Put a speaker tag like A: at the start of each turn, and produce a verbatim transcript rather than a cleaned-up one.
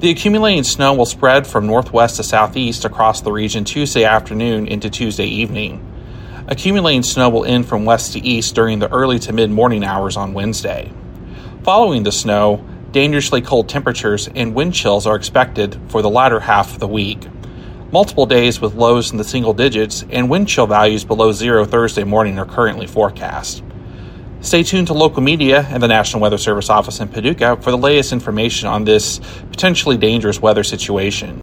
A: The accumulating snow will spread from northwest to southeast across the region Tuesday afternoon into Tuesday evening. Accumulating snow will end from west to east during the early to mid-morning hours on Wednesday. Following the snow, dangerously cold temperatures and wind chills are expected for the latter half of the week. Multiple days with lows in the single digits and wind chill values below zero Thursday morning are currently forecast. Stay tuned to local media and the National Weather Service office in Paducah for the latest information on this potentially dangerous weather situation.